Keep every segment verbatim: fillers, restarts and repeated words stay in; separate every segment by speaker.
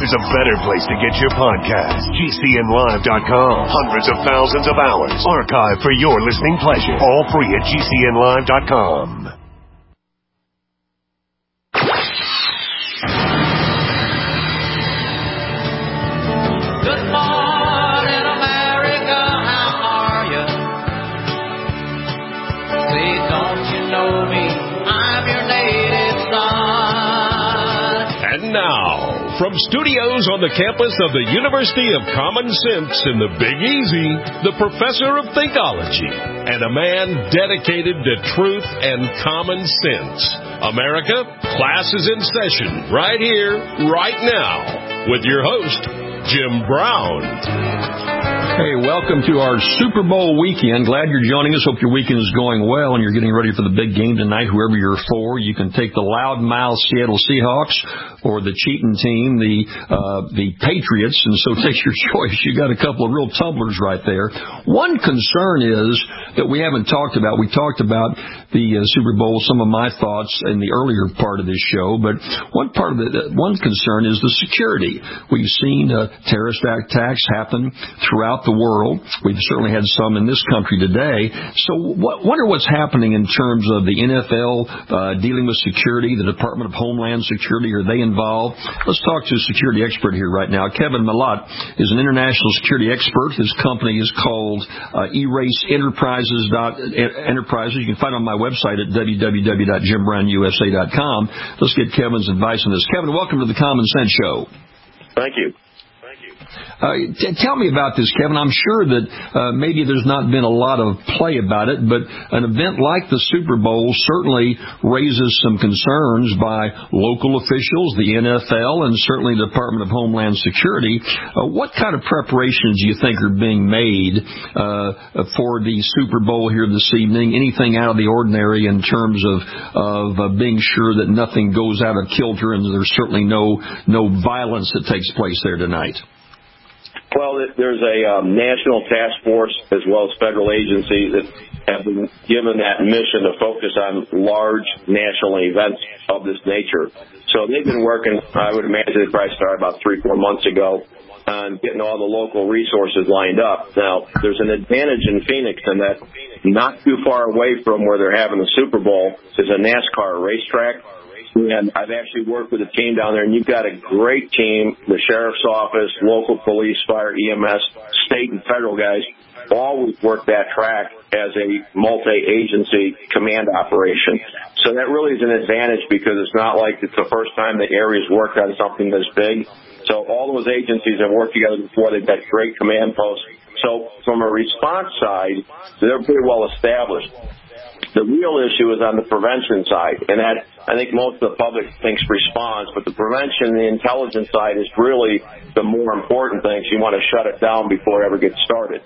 Speaker 1: there's a better place to get your podcast. G C N live dot com. Hundreds of thousands of hours archived for your listening pleasure. All free at G C N live dot com.
Speaker 2: Good morning, America. How are you? Say, don't you know me? I'm your native son.
Speaker 3: And now, from studios on the campus of the University of Common Sense in the Big Easy, the professor of Thinkology and a man dedicated to truth and common sense. America, class is in session right here, right now, with your host, Jim Brown.
Speaker 4: Hey, welcome to our Super Bowl weekend. Glad you're joining us. Hope your weekend is going well and you're getting ready for the big game tonight, whoever you're for. You can take the loudmouth Seattle Seahawks or the cheating team, the uh, the Patriots, and so take your choice. You got a couple of real tumblers right there. One concern is that we haven't talked about. We talked about the uh, Super Bowl, some of my thoughts in the earlier part of this show, but one part of the one concern is the security. We've seen uh, terrorist attacks happen throughout the world. We've certainly had some in this country today. So what, wonder what's happening in terms of the N F L uh, dealing with security, the Department of Homeland Security. Are they involved? Let's talk to a security expert here right now. Kevin Malott is an international security expert. His company is called uh, Erase Enterprises. Enterprises. You can find it on my website at w w w dot jim brown u s a dot com. Let's get Kevin's advice on this. Kevin, welcome to the Common Sense Show.
Speaker 5: Thank you.
Speaker 4: Uh, t- tell me about this, Kevin. I'm sure that uh, maybe there's not been a lot of play about it, but an event like the Super Bowl certainly raises some concerns by local officials, the N F L, and certainly the Department of Homeland Security. Uh, what kind of preparations do you think are being made uh, for the Super Bowl here this evening? Anything out of the ordinary in terms of, of uh, being sure that nothing goes out of kilter and there's certainly no, no violence that takes place there tonight?
Speaker 5: Well, there's a um, national task force as well as federal agencies that have been given that mission to focus on large national events of this nature. So they've been working, I would imagine they probably started about three, four months ago, on getting all the local resources lined up. Now, there's an advantage in Phoenix in that not too far away from where they're having the Super Bowl is a NASCAR racetrack. And I've actually worked with a team down there, and you've got a great team, the sheriff's office, local police, fire, E M S, state and federal guys, always work that track as a multi-agency command operation. So that really is an advantage because it's not like it's the first time the area's worked on something this big. So all those agencies have worked together before. They've got great command posts. So from a response side, they're pretty well established. The real issue is on the prevention side, and that I think most of the public thinks response, but the prevention, the intelligence side is really the more important thing. So you want to shut it down before it ever gets started.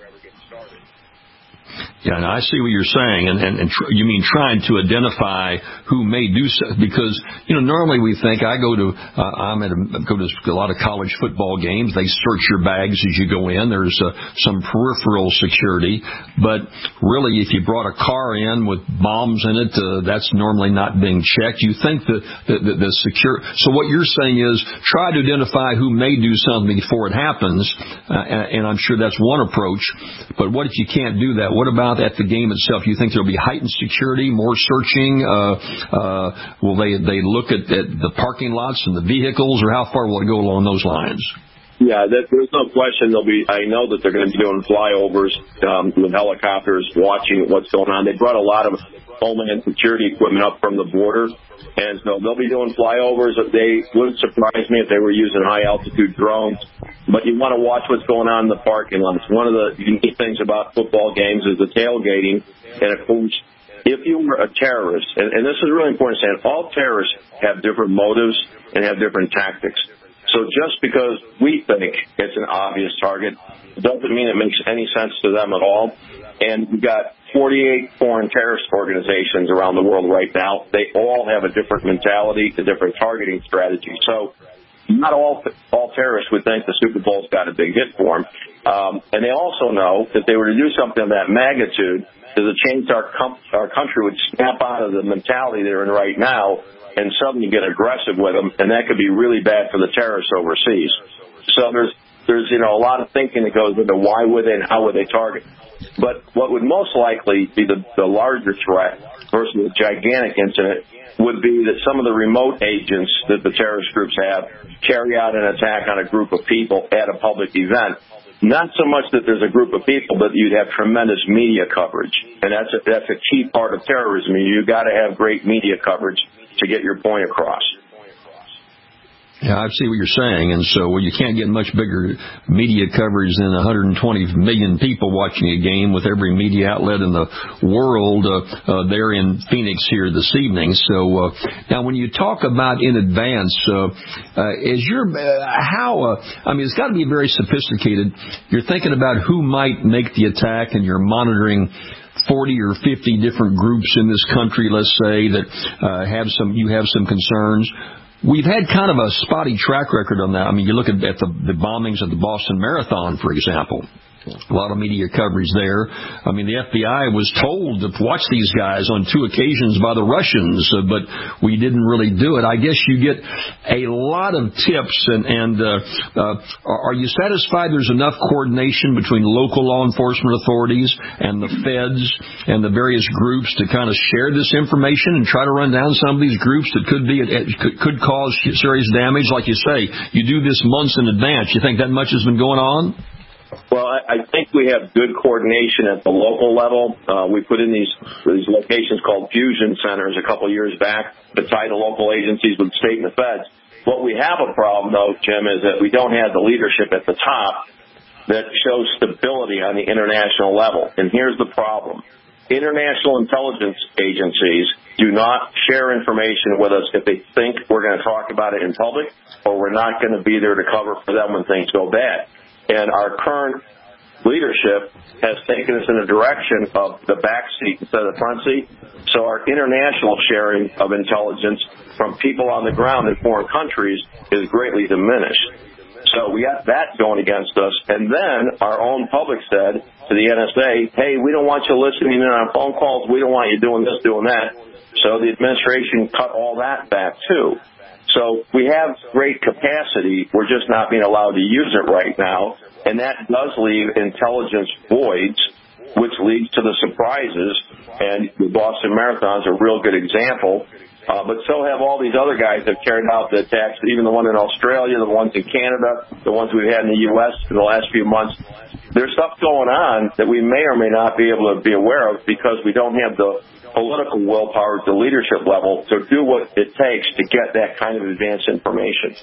Speaker 4: Yeah, and I see what you're saying, and, and, and tr- you mean trying to identify who may do so, because, you know, normally we think, I go to, uh, I'm at a, go to a lot of college football games, they search your bags as you go in, there's uh, some peripheral security, but really if you brought a car in with bombs in it, uh, that's normally not being checked. You think that the, the, the secure, so what you're saying is try to identify who may do something before it happens, uh, and, and I'm sure that's one approach, but what if you can't do that? What about at the game itself? You think there'll be heightened security, more searching? Uh, uh, will they they look at, at the parking lots and the vehicles, or how far will it go along those lines?
Speaker 5: Yeah, that, there's no question. There'll be. I know that they're going to be doing flyovers um, with helicopters, watching what's going on. They brought a lot of Homeland Security equipment up from the border, and so they'll be doing flyovers. They wouldn't surprise me if they were using high altitude drones. But you want to watch what's going on in the parking lots. One of the unique things about football games is the tailgating. And, of course, if you were a terrorist, and, and this is really important to say, all terrorists have different motives and have different tactics. So just because we think it's an obvious target doesn't mean it makes any sense to them at all. And we've got forty-eight foreign terrorist organizations around the world right now. They all have a different mentality, a different targeting strategy. So not all all terrorists would think the Super Bowl's got a big hit for them. Um, and they also know that they were to do something of that magnitude, is a chance our, com- our country would snap out of the mentality they're in right now and suddenly get aggressive with them, and that could be really bad for the terrorists overseas. So there's, there's you know, a lot of thinking that goes into why would they and how would they target. But what would most likely be the, the larger threat versus a gigantic incident would be that some of the remote agents that the terrorist groups have carry out an attack on a group of people at a public event. Not so much that there's a group of people, but you'd have tremendous media coverage. And that's a, that's a key part of terrorism. You've got to have great media coverage to get your point across.
Speaker 4: Yeah, I see what you're saying. And so well, you can't get much bigger media coverage than one hundred twenty million people watching a game with every media outlet in the world uh, uh, there in Phoenix here this evening. So uh, now when you talk about in advance, uh, uh, is your, uh, how, uh, I mean, it's got to be very sophisticated. You're thinking about who might make the attack and you're monitoring forty or fifty different groups in this country, let's say, that uh, have some, you have some concerns. We've had kind of a spotty track record on that. I mean, you look at, at the, the bombings of the Boston Marathon, for example. A lot of media coverage there. I mean, the F B I was told to watch these guys on two occasions by the Russians, uh, but we didn't really do it. I guess you get a lot of tips, and, and uh, uh, are you satisfied there's enough coordination between local law enforcement authorities and the feds and the various groups to kind of share this information and try to run down some of these groups that could be could, could cause serious damage? Like you say, you do this months in advance. You think that much has been going on?
Speaker 5: Well, I, I think we have good coordination at the local level. Uh, we put in these these locations called fusion centers a couple of years back to tie the local agencies with the state and the feds. What we have a problem, though, Jim, is that we don't have the leadership at the top that shows stability on the international level. And here's the problem. International intelligence agencies do not share information with us if they think we're going to talk about it in public or we're not going to be there to cover for them when things go bad. And our current leadership has taken us in a direction of the back seat instead of the front seat. So our international sharing of intelligence from people on the ground in foreign countries is greatly diminished. So we got that going against us. And then our own public said to the N S A, hey, we don't want you listening in on phone calls. We don't want you doing this, doing that. So the administration cut all that back, too. So we have great capacity. We're just not being allowed to use it right now. And that does leave intelligence voids, which leads to the surprises. And the Boston Marathon is a real good example. Uh, but so have all these other guys that carried out the attacks, even the one in Australia, the ones in Canada, the ones we've had in the U S in the last few months. There's stuff going on that we may or may not be able to be aware of because we don't have the political willpower at the leadership level to do what it takes to get that kind of advanced information.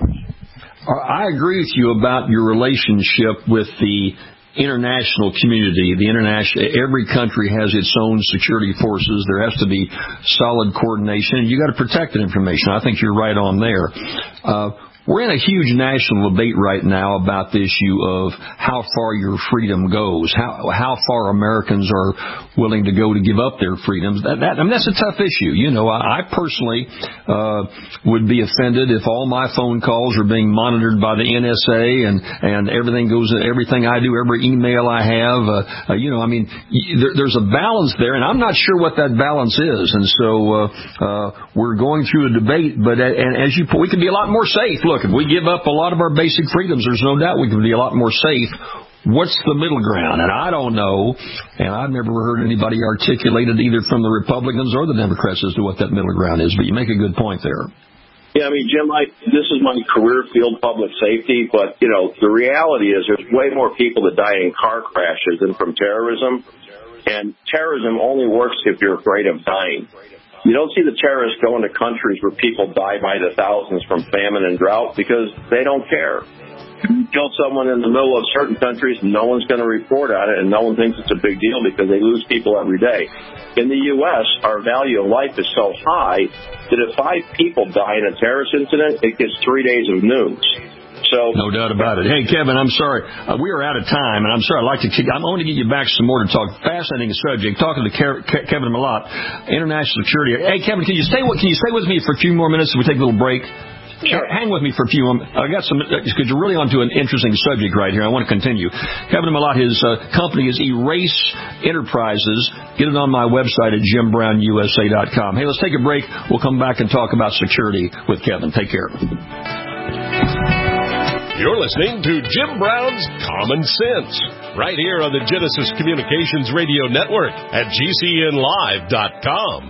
Speaker 4: I agree with you about your relationship with the international community. The international, every country has its own security forces. There has to be solid coordination, and you got to protect that information. I think you're right on there. Uh, We're in a huge national debate right now about the issue of how far your freedom goes, how how far Americans are willing to go to give up their freedoms. That, that I mean, that's a tough issue. You know, I, I personally uh, would be offended if all my phone calls are being monitored by the N S A and and everything goes, everything I do, every email I have. Uh, uh, you know, I mean, there, there's a balance there, and I'm not sure what that balance is. And so uh, uh, we're going through a debate, but uh, and as you, we can be a lot more safe. Look. If we give up a lot of our basic freedoms, there's no doubt we can be a lot more safe. What's the middle ground? And I don't know, and I've never heard anybody articulate it either from the Republicans or the Democrats as to what that middle ground is, but you make a good point there.
Speaker 5: Yeah, I mean, Jim, I, this is my career field, public safety, but, you know, the reality is there's way more people that die in car crashes than from terrorism, and terrorism only works if you're afraid of dying. You don't see the terrorists go into countries where people die by the thousands from famine and drought because they don't care. You kill someone in the middle of certain countries, no one's going to report on it, and no one thinks it's a big deal because they lose people every day. In the U S, our value of life is so high that if five people die in a terrorist incident, it gets three days of news. So,
Speaker 4: no doubt about it. Hey, Kevin, I'm sorry. Uh, we are out of time, and I'm sorry. I'd like to – I'm going to get you back some more to talk. Fascinating subject. Talking to Ke- Ke- Kevin Malott, international security. Hey, Kevin, can you stay with, can you stay with me for a few more minutes as we take a little break? Sure. Hang with me for a few moments. I got some, because you're really onto an interesting subject right here. I want to continue. Kevin Malott, his uh, company is Erase Enterprises. Get it on my website at jim brown u s a dot com. Hey, let's take a break. We'll come back and talk about security with Kevin. Take care.
Speaker 3: You're listening to Jim Brown's Common Sense, right here on the Genesis Communications Radio Network at G C N live dot com.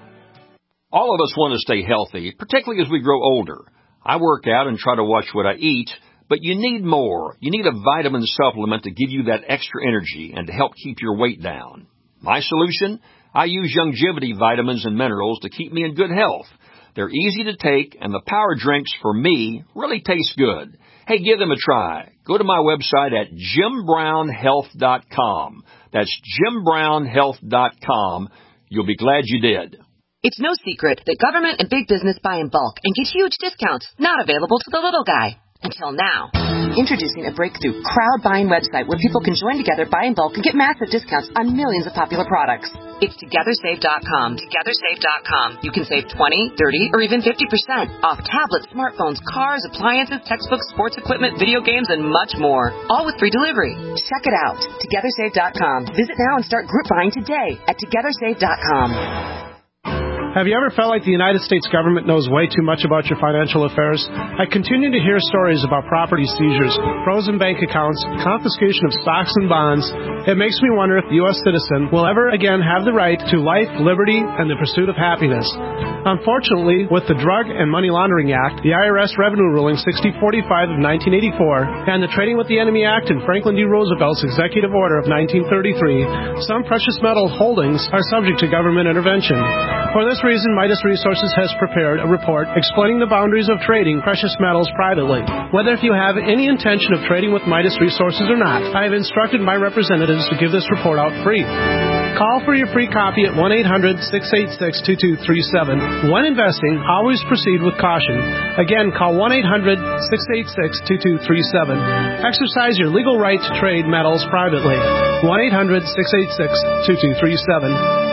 Speaker 4: All of us want to stay healthy, particularly as we grow older. I work out and try to watch what I eat, but you need more. You need a vitamin supplement to give you that extra energy and to help keep your weight down. My solution? I use Youngevity vitamins and minerals to keep me in good health. They're easy to take, and the power drinks, for me, really taste good. Hey, give them a try. Go to my website at jim brown health dot com. That's jim brown health dot com. You'll be glad you did.
Speaker 6: It's no secret that government and big business buy in bulk and get huge discounts not available to the little guy. Until now. Introducing a breakthrough crowd buying website where people can join together, buy in bulk, and get massive discounts on millions of popular products. It's together save dot com. together save dot com. You can save twenty, thirty, or even fifty percent off tablets, smartphones, cars, appliances, textbooks, sports equipment, video games, and much more. All with free delivery. Check it out. together save dot com. Visit now and start group buying today at together save dot com.
Speaker 7: Have you ever felt like the United States government knows way too much about your financial affairs? I continue to hear stories about property seizures, frozen bank accounts, confiscation of stocks and bonds. It makes me wonder if the U S citizen will ever again have the right to life, liberty, and the pursuit of happiness. Unfortunately, with the Drug and Money Laundering Act, the I R S Revenue Ruling sixty forty-five of nineteen eighty-four, and the Trading with the Enemy Act and Franklin D. Roosevelt's Executive Order of nineteen thirty-three, some precious metal holdings are subject to government intervention. For this reason, Midas Resources has prepared a report explaining the boundaries of trading precious metals privately. Whether if you have any intention of trading with Midas Resources or not, I have instructed my representatives to give this report out free. Call for your free copy at one eight hundred, six eight six, two two three seven. When investing, always proceed with caution. Again, call one eight hundred, six eight six, two two three seven. Exercise your legal right to trade metals privately. one eight hundred, six eight six, two two three seven.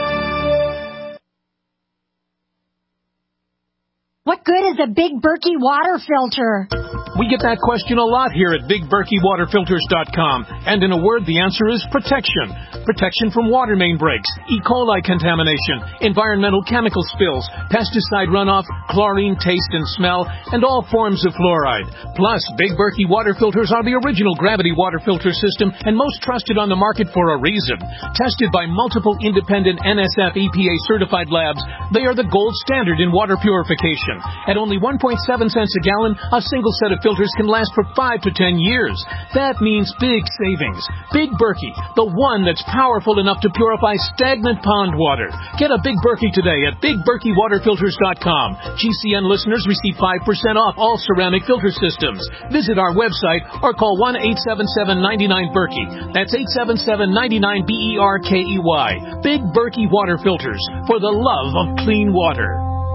Speaker 8: What good is a Big Berkey water filter?
Speaker 9: We get that question a lot here at big berkey water filters dot com. And in a word, the answer is protection. Protection from water main breaks, E. coli contamination, environmental chemical spills, pesticide runoff, chlorine taste and smell, and all forms of fluoride. Plus, Big Berkey water filters are the original gravity water filter system and most trusted on the market for a reason. Tested by multiple independent N S F E P A certified labs, they are the gold standard in water purification. At only one point seven cents a gallon, a single set of filters can last for five to ten years. That means big savings. Big Berkey, the one that's powerful enough to purify stagnant pond water. Get a Big Berkey today at big berkey water filters dot com. G C N listeners receive five percent off all ceramic filter systems. Visit our website or call one eight seven seven, nine nine, Berkey. That's eight seven seven, nine nine, B E R K E Y. Big Berkey water filters for the love of clean water.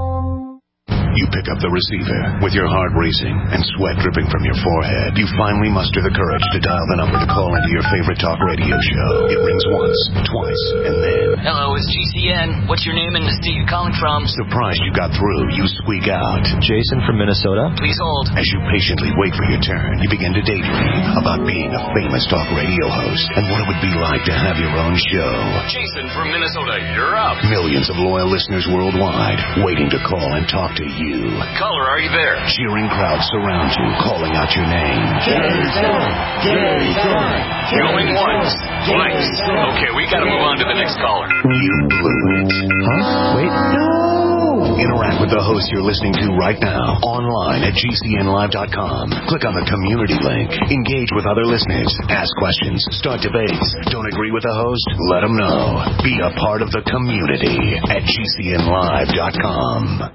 Speaker 1: You pick up the receiver with your heart racing and sweat dripping from your forehead. You finally muster the courage to dial the number to call into your favorite talk radio show. It rings once, twice, and then...
Speaker 10: Hello, it's G C N. What's your name and the state you're calling from?
Speaker 1: Surprised you got through, you squeak out.
Speaker 11: Jason from Minnesota?
Speaker 10: Please hold.
Speaker 1: As you patiently wait for your turn, you begin to daydream about being a famous talk radio host and what it would be like to have your own show.
Speaker 10: Jason from Minnesota, you're up.
Speaker 1: Millions of loyal listeners worldwide waiting to call and talk to you. You.
Speaker 10: Caller, are you there?
Speaker 1: Cheering crowds surround you, calling out your name.
Speaker 2: Jason! Jason!
Speaker 10: Going once, twice. Okay, we gotta move on to the next caller.
Speaker 1: You blew it.
Speaker 11: Huh? Wait, no!
Speaker 1: Interact with the host you're listening to right now, online at G C N live dot com. Click on the community link. Engage with other listeners. Ask questions. Start debates. Don't agree with the host? Let them know. Be a part of the community at G C N live dot com.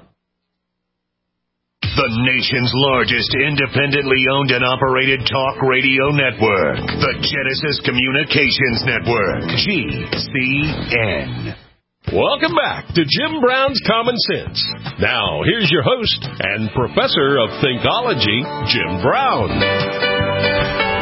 Speaker 1: The nation's largest independently owned and operated talk radio network. The Genesis Communications Network. G C N.
Speaker 3: Welcome back to Jim Brown's Common Sense. Now, here's your host and professor of Thinkology, Jim Brown.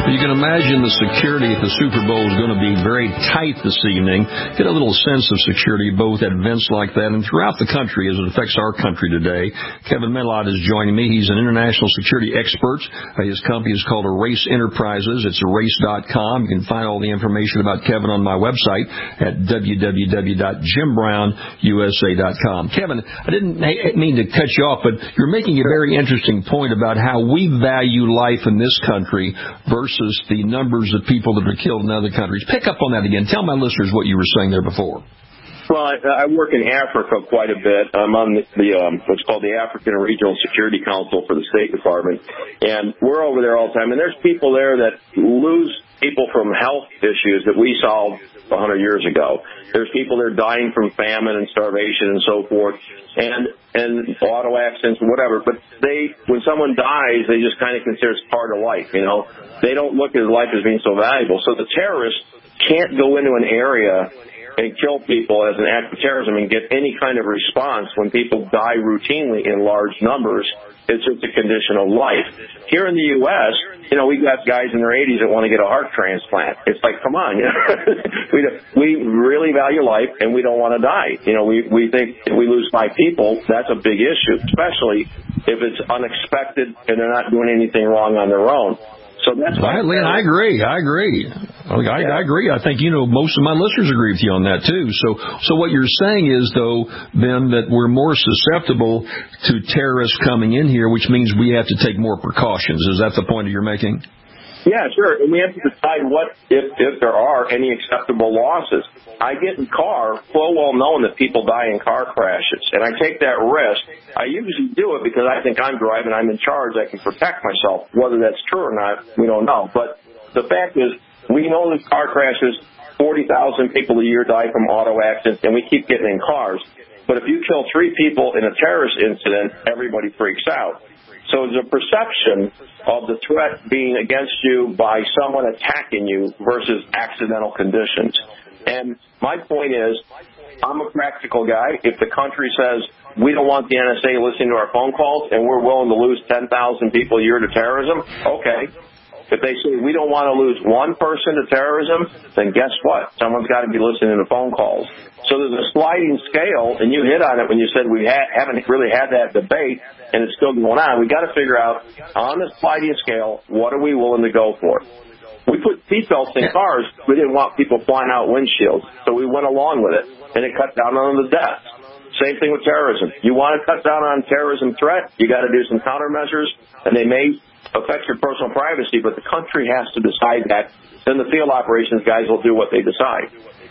Speaker 4: You can imagine the security at the Super Bowl is going to be very tight this evening. Get a little sense of security both at events like that and throughout the country as it affects our country today. Kevin Mellott is joining me. He's an international security expert. Uh, his company is called Erase Enterprises. It's erase dot com. You can find all the information about Kevin on my website at w w w dot jim brown u s a dot com. Kevin, I didn't mean to cut you off, but you're making a very interesting point about how we value life in this country versus the numbers of people that are killed in other countries. Pick up on that again. Tell my listeners what you were saying there before.
Speaker 5: Well, I, I work in Africa quite a bit. I'm on the, the um, what's called the African Regional Security Council for the State Department, and we're over there all the time. And there's people there that lose people from health issues that we solved one hundred years ago. There's people that are dying from famine and starvation and so forth, and and auto accidents and whatever. But they, when someone dies, they just kind of consider it's part of life. You know, they don't look at life as being so valuable. So the terrorists can't go into an area and kill people as an act of terrorism and get any kind of response when people die routinely in large numbers. It's just a condition of life. Here in the U S, you know, we got guys in their eighties that want to get a heart transplant. It's like, come on, you know, we we really value life and we don't want to die. You know, we we think if we lose five people, that's a big issue, especially if it's unexpected and they're not doing anything wrong on their own. So that's why.
Speaker 4: Lynn, I agree. I agree. I, I agree. I think, you know, most of my listeners agree with you on that, too. So so what you're saying is, though, then that we're more susceptible to terrorists coming in here, which means we have to take more precautions. Is that the point that you're making?
Speaker 5: Yeah, sure. And we have to decide what, if, if there are any acceptable losses. I get in car full well known that people die in car crashes, and I take that risk. I usually do it because I think I'm driving, I'm in charge, I can protect myself. Whether that's true or not, we don't know. But the fact is, we know that car crashes, forty thousand people a year die from auto accidents, and we keep getting in cars. But if you kill three people in a terrorist incident, everybody freaks out. So there's a perception of the threat being against you by someone attacking you versus accidental conditions. And my point is, I'm a practical guy. If the country says we don't want the N S A listening to our phone calls and we're willing to lose ten thousand people a year to terrorism, okay. If they say we don't want to lose one person to terrorism, then guess what? Someone's got to be listening to phone calls. So there's a sliding scale, and you hit on it when you said we ha- haven't really had that debate, and it's still going on. We've got to figure out, on the sliding scale, what are we willing to go for? We put seatbelts in cars. We didn't want people flying out windshields, so we went along with it, and it cut down on the deaths. Same thing with terrorism. You want to cut down on terrorism threat, you got to do some countermeasures, and they may affect your personal privacy, but the country has to decide that. Then the field operations guys will do what they decide.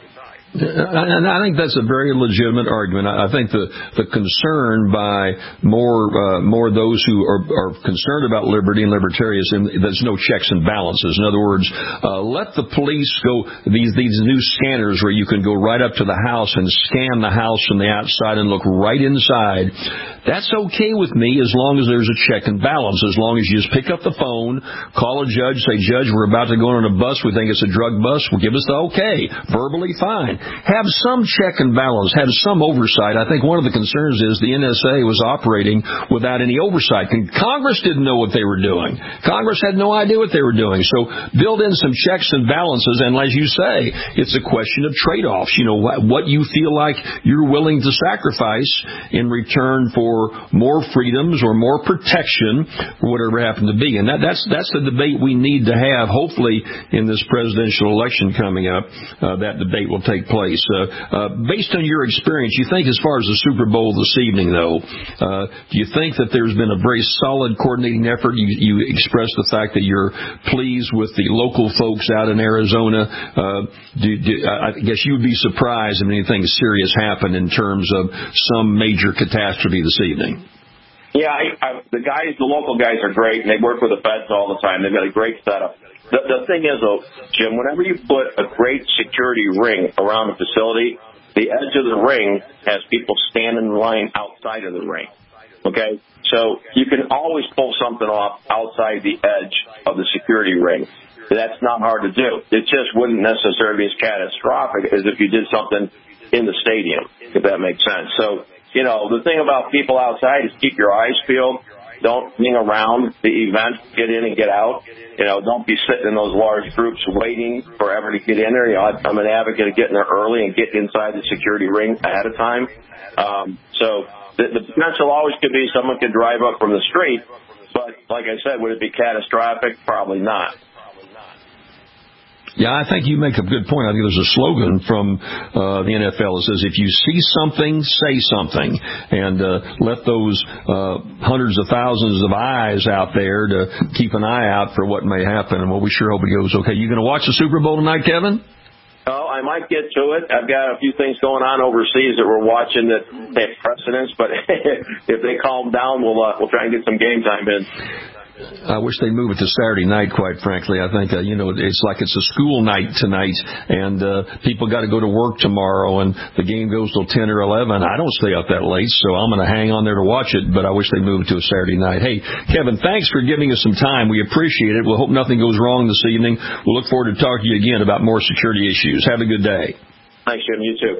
Speaker 4: And I think that's a very legitimate argument. I think the the concern by more uh, more those who are, are concerned about liberty and libertarianism, there's no checks and balances. In other words, uh, let the police go, these these new scanners where you can go right up to the house and scan the house from the outside and look right inside. That's okay with me as long as there's a check and balance, as long as you just pick up the phone, call a judge, say, Judge, we're about to go on a bus, we think it's a drug bus, well, give us the okay. Verbally, fine. Have some check and balance, have some oversight. I think one of the concerns is the N S A was operating without any oversight. Congress didn't know what they were doing. Congress had no idea what they were doing. So build in some checks and balances, and as you say, it's a question of trade-offs. You know, what you feel like you're willing to sacrifice in return for more freedoms or more protection, or whatever it happened to be. And that, that's that's the debate we need to have, hopefully, in this presidential election coming up. Uh, that debate will take place. Uh, uh, based on your experience, you think as far as the Super Bowl this evening, though, uh, do you think that there's been a very solid coordinating effort? You, you expressed the fact that you're pleased with the local folks out in Arizona. Uh, do, do, I guess you would be surprised if anything serious happened in terms of some major catastrophe this evening.
Speaker 5: Yeah, I, I, the guys, the local guys are great, and they work with the feds all the time. They've got a great setup. The, the thing is, though, Jim, whenever you put a great security ring around the facility, the edge of the ring has people standing in line outside of the ring. Okay? So you can always pull something off outside the edge of the security ring. That's not hard to do. It just wouldn't necessarily be as catastrophic as if you did something in the stadium, if that makes sense. So, you know, the thing about people outside is keep your eyes peeled. don't hang around the event. Get in and get out. You know, don't be sitting in those large groups waiting forever to get in there. You know, I'm an advocate of getting there early and getting inside the security ring ahead of time. Um, so the, the potential always could be someone could drive up from the street, but like I said, would it be catastrophic? Probably not.
Speaker 4: Yeah, I think you make a good point. I think there's a slogan from uh, the N F L that says, if you see something, say something, and uh, let those uh, hundreds of thousands of eyes out there to keep an eye out for what may happen. And well, we sure hope it goes okay. You going to watch the Super Bowl tonight, Kevin?
Speaker 5: Oh, I might get to it. I've got a few things going on overseas that we're watching that have precedence, but if they calm down, we'll uh, we'll try and get some game time in.
Speaker 4: I wish they'd move it to Saturday night, quite frankly. I think, uh, you know, it's like it's a school night tonight, and uh, people got to go to work tomorrow, and the game goes till ten or eleven. I don't stay up that late, so I'm going to hang on there to watch it, but I wish they'd move it to a Saturday night. Hey, Kevin, thanks for giving us some time. We appreciate it. We'll hope nothing goes wrong this evening. We'll look forward to talking to you again about more security issues. Have a good day.
Speaker 5: Thanks, Jim. You too.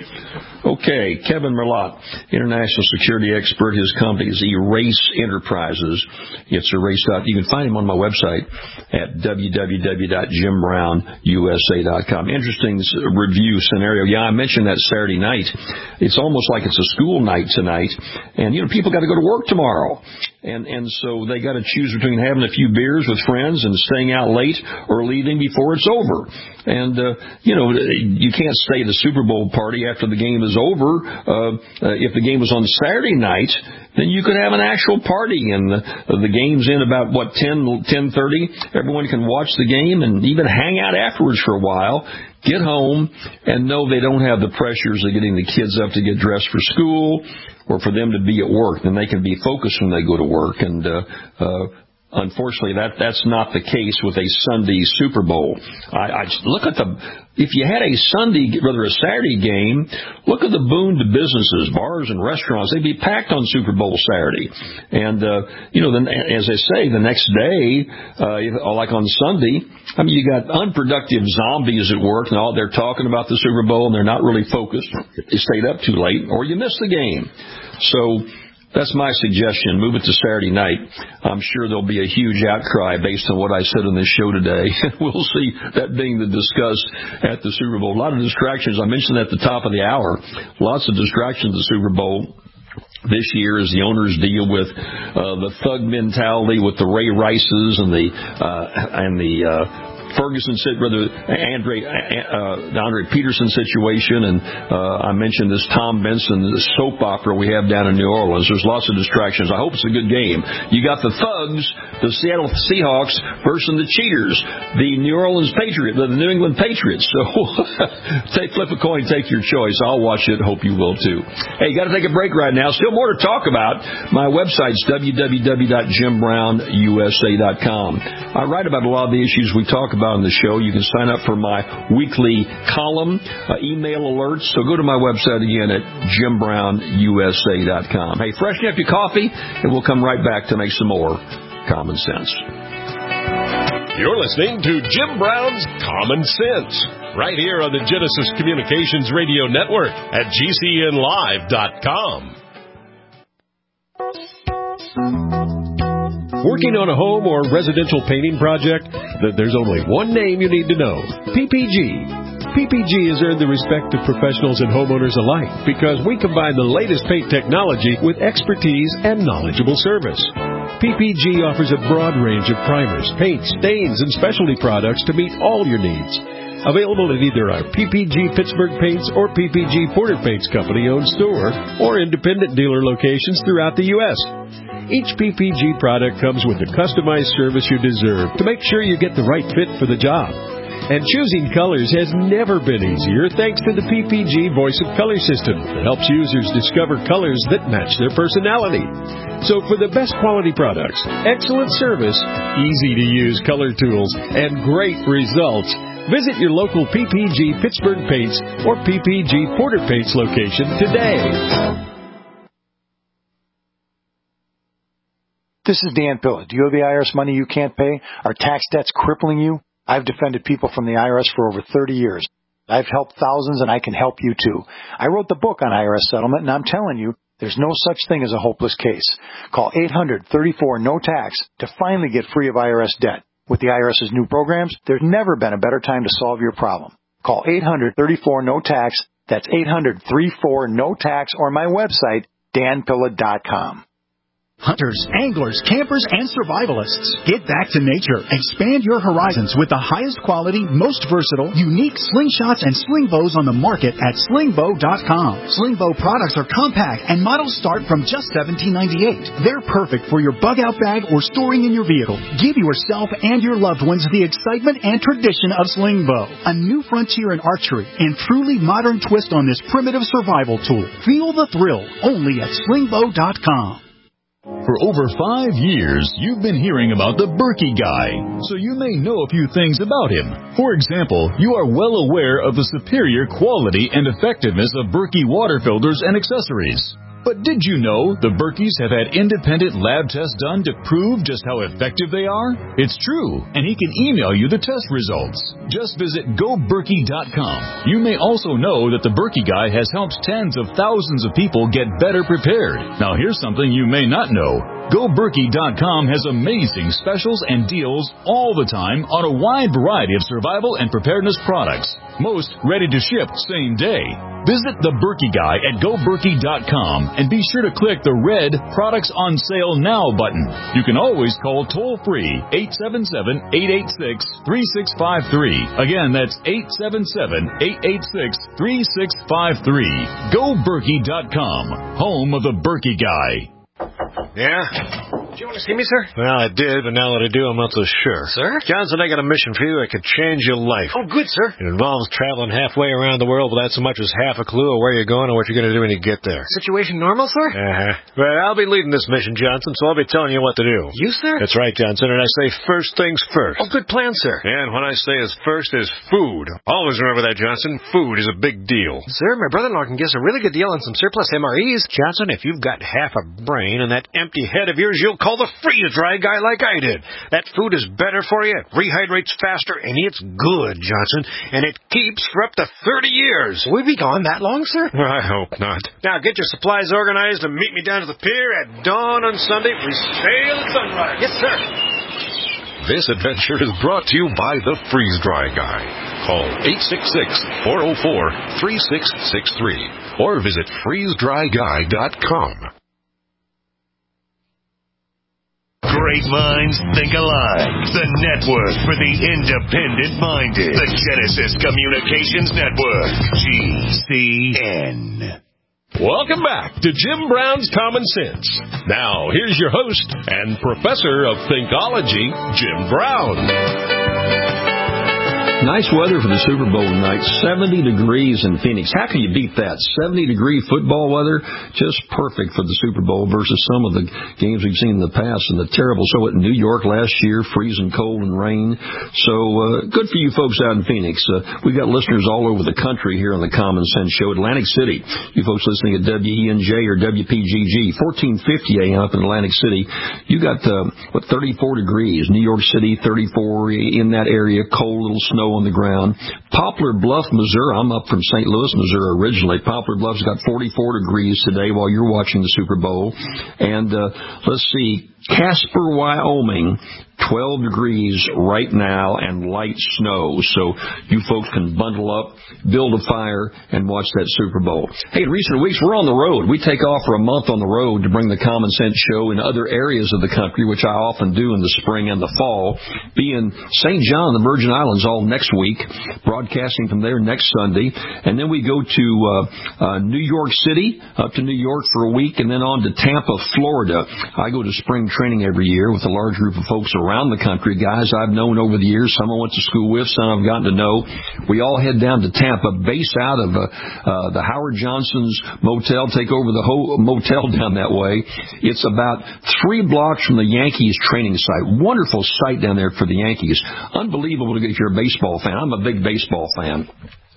Speaker 4: Okay, Kevin Merlot, international security expert. His company is Erase Enterprises. It's Erase. You can find him on my website at w w w dot jim brown u s a dot com. Interesting review scenario. Yeah, I mentioned that Saturday night. It's almost like it's a school night tonight, and you know people got to go to work tomorrow, and and so they got to choose between having a few beers with friends and staying out late or leaving before it's over. And uh, you know you can't stay at the Super Bowl party after the game is over. Uh, uh, if the game was on Saturday night, then you could have an actual party, and the, the game's in about, what, ten, ten thirty. Everyone can watch the game and even hang out afterwards for a while, get home, and know they don't have the pressures of getting the kids up to get dressed for school or for them to be at work. Then they can be focused when they go to work. And uh, uh, unfortunately, that that's not the case with a Sunday Super Bowl. I, I just look at the... If you had a Sunday, rather a Saturday game, look at the boon to businesses, bars and restaurants. They'd be packed on Super Bowl Saturday. And, uh, you know, then, as I say, the next day, uh, like on Sunday, I mean, you got unproductive zombies at work, and all they're talking about the Super Bowl, and they're not really focused. They stayed up too late, or you missed the game. So that's my suggestion. Move it to Saturday night. I'm sure there'll be a huge outcry based on what I said on this show today. We'll see that being the discussed at the Super Bowl. A lot of distractions. I mentioned at the top of the hour. Lots of distractions at the Super Bowl this year as the owners deal with uh, the thug mentality with the Ray Rices and the uh, and the uh, Ferguson said, brother Andre uh, the Andre Peterson situation, and uh, I mentioned this Tom Benson, the soap opera we have down in New Orleans. There's lots of distractions. I hope it's a good game. You got the thugs, the Seattle Seahawks versus the cheaters, the New Orleans Patriots, the New England Patriots. So take flip a coin, take your choice. I'll watch it. Hope you will too. Hey, you got to take a break right now. Still more to talk about. My website's w w w dot jim brown u s a dot com. I write about a lot of the issues we talk about on the show. You can sign up for my weekly column, uh, email alerts. So go to my website again at jim brown u s a dot com. Hey, freshen up your coffee, and we'll come right back to make some more Common Sense.
Speaker 3: You're listening to Jim Brown's Common Sense, right here on the Genesis Communications Radio Network at g c n live dot com. Working on a home or residential painting project? There's only one name you need to know: P P G. P P G has earned the respect of professionals and homeowners alike because we combine the latest paint technology with expertise and knowledgeable service. P P G offers a broad range of primers, paints, stains, and specialty products to meet all your needs. Available at either our P P G Pittsburgh Paints or P P G Porter Paints Company-owned store or independent dealer locations throughout the U S Each P P G product comes with the customized service you deserve to make sure you get the right fit for the job. And choosing colors has never been easier thanks to the P P G Voice of Color system that helps users discover colors that match their personality. So for the best quality products, excellent service, easy-to-use color tools, and great results, visit your local P P G Pittsburgh Paints or P P G Porter Paints location today.
Speaker 12: This is Dan Pilla. Do you owe the I R S money you can't pay? Are tax debts crippling you? I've defended people from the I R S for over thirty years. I've helped thousands, and I can help you too. I wrote the book on I R S settlement, and I'm telling you, There's no such thing as a hopeless case. Call eight hundred, thirty-four, no tax to finally get free of I R S debt. With the IRS's new programs, there's never been a better time to solve your problem. Call eight hundred, thirty-four, no tax. That's eight hundred, thirty-four, no tax, or my website, dan pilla dot com.
Speaker 13: Hunters, anglers, campers, and survivalists. Get back to nature. Expand your horizons with the highest quality, most versatile, unique slingshots and sling bows on the market at sling bow dot com. Sling bow products are compact and models start from just seventeen ninety-eight. They're perfect for your bug out bag or storing in your vehicle. Give yourself and your loved ones the excitement and tradition of sling bow. A new frontier in archery and truly modern twist on this primitive survival tool. Feel the thrill only at sling bow dot com.
Speaker 14: For over five years, you've been hearing about the Berkey Guy, so you may know a few things about him. For example, you are well aware of the superior quality and effectiveness of Berkey water filters and accessories. But did you know the Berkeys have had independent lab tests done to prove just how effective they are? It's true, and he can email you the test results. Just visit go berkey dot com. You may also know that the Berkey Guy has helped tens of thousands of people get better prepared. Now here's something you may not know. go berkey dot com has amazing specials and deals all the time on a wide variety of survival and preparedness products. Most ready to ship same day. Visit the Berkey Guy at go berkey dot com and be sure to click the red Products on Sale Now button. You can always call toll-free eight seven seven, eight eight six, three six five three. Again, that's eight seven seven, eight eight six, three six five three. go berkey dot com, home of the Berkey Guy.
Speaker 15: Yeah? Did you want to see me, sir? Well, I did, but now that I do, I'm not so sure. Sir? Johnson, I got a mission for you that could change your life. Oh, good, sir. It involves traveling halfway around the world without so much as half a clue of where you're going or what you're going to do when you get there.
Speaker 16: Situation normal, sir?
Speaker 15: Uh-huh. Well, I'll be leading this mission, Johnson, so I'll be telling you what to do.
Speaker 16: You, sir?
Speaker 15: That's right, Johnson, and I say first things first.
Speaker 16: Oh, good plan, sir.
Speaker 15: And what I say is first is food. Always remember that, Johnson. Food is a big deal.
Speaker 16: Sir, my brother-in-law can give us a really good deal on some surplus M R Es.
Speaker 15: Johnson, if you've got half a brain and that empty head of yours, you'll call the freeze-dry guy like I did. That food is better for you, it rehydrates faster, and it's good, Johnson, and it keeps for up to thirty years.
Speaker 16: Will we be gone that long, sir?
Speaker 15: I hope not. Now, get your supplies organized and meet me down to the pier at dawn on Sunday. We sail at sunrise.
Speaker 16: Yes, sir.
Speaker 3: This adventure is brought to you by the Freeze-Dry Guy. Call eight six six, four oh four, three six six three or visit freeze dry guy dot com.
Speaker 1: Great minds think alike. The network for the independent-minded. The Genesis Communications Network. G C N.
Speaker 3: Welcome back to Jim Brown's Common Sense. Now, here's your host and professor of Thinkology, Jim Brown.
Speaker 4: Nice weather for the Super Bowl tonight. seventy degrees in Phoenix. How can you beat that? seventy degree football weather, just perfect for the Super Bowl versus some of the games we've seen in the past. And the terrible show at New York last year, freezing cold and rain. So uh, good for you folks out in Phoenix. Uh, we've got listeners all over the country here on the Common Sense Show. Atlantic City, you folks listening at W E N J or W P G G, fourteen fifty A M up in Atlantic City. You got, uh, what, thirty-four degrees. New York City, thirty-four in that area, cold, little snow on the ground. Poplar Bluff, Missouri. I'm up from Saint Louis, Missouri originally. Poplar Bluff's got forty-four degrees today while you're watching the Super Bowl. And uh, let's see, Casper, Wyoming, twelve degrees right now and light snow. So you folks can bundle up, build a fire, and watch that Super Bowl. Hey, in recent weeks, we're on the road. We take off for a month on the road to bring the Common Sense Show in other areas of the country, which I often do in the spring and the fall. Be in Saint John, the Virgin Islands, all next week, broadcasting from there next Sunday. And then we go to uh, uh, New York City, up to New York for a week, and then on to Tampa, Florida. I go to spring training every year with a large group of folks around the country, guys I've known over the years, some I went to school with, some I've gotten to know. We all head down to Tampa, base out of uh, uh, the Howard Johnson's motel, take over the whole motel down that way. It's about three blocks from the Yankees training site. Wonderful site down there for the Yankees. Unbelievable to get if you're a baseball fan. I'm a big baseball fan.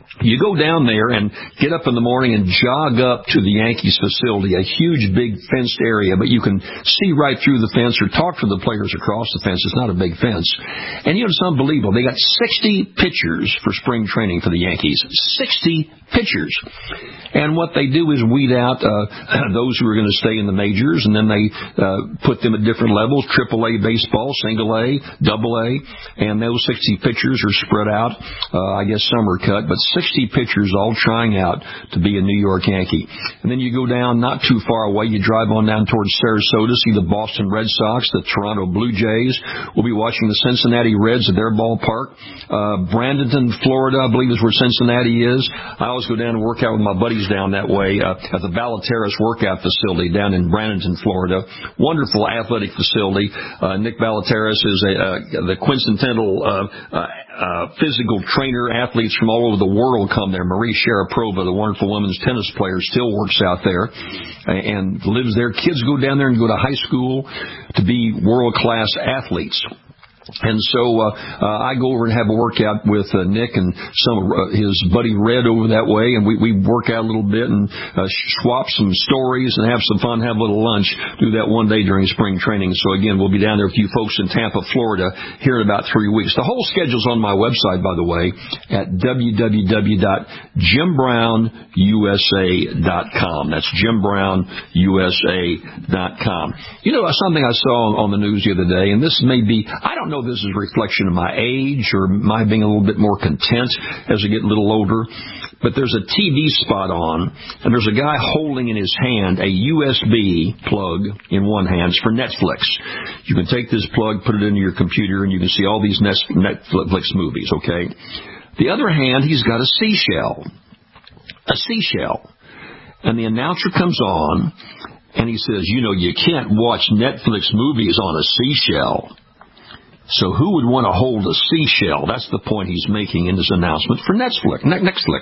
Speaker 4: You go down there and get up in the morning and jog up to the Yankees facility, a huge, big fenced area, but you can see right through the fence or talk to the players across the fence. It's not a big fence. And, you know, it's unbelievable. They got sixty pitchers for spring training for the Yankees. sixty pitchers. And what they do is weed out uh, those who are going to stay in the majors, and then they uh, put them at different levels, triple A baseball, single A, double A, and those sixty pitchers are spread out. Uh, I guess some are cut, but sixty pitchers all trying out to be a New York Yankee. And then you go down not too far away. You drive on down towards Sarasota, see the Boston Red Sox, the Toronto Blue Jays. We'll be watching the Cincinnati Reds at their ballpark. Uh, Bradenton, Florida, I believe is where Cincinnati is. I always go down and work out with my buddies down that way uh, at the Balateras workout facility down in Bradenton, Florida. Wonderful athletic facility. Uh, Nick Balateras is a, uh, the quintessential uh, uh, uh, physical trainer. Athletes from all over the world come there. Marie Sharapova, the wonderful women's tennis player, still works out there and lives there. Kids go down there and go to high school to be world-class athletes. And so uh, uh, I go over and have a workout with uh, Nick and some of uh, his buddy Red over that way, and we, we work out a little bit and uh, swap some stories and have some fun, have a little lunch. Do that one day during spring training. So, again, we'll be down there with you folks in Tampa, Florida, here in about three weeks. The whole schedule's on my website, by the way, at w w w dot jim brown u s a dot com. That's jim brown u s a dot com. You know, something I saw on, on the news the other day, and this may be, I don't know, this is a reflection of my age or my being a little bit more content as I get a little older, but there's a T V spot on, and there's a guy holding in his hand a U S B plug in one hand. It's for Netflix. You can take this plug, put it into your computer, and you can see all these Netflix movies, okay? The other hand, he's got a seashell. A seashell. And the announcer comes on, and he says, you know, you can't watch Netflix movies on a seashell. So who would want to hold a seashell? That's the point he's making in his announcement for Netflix. Netflix.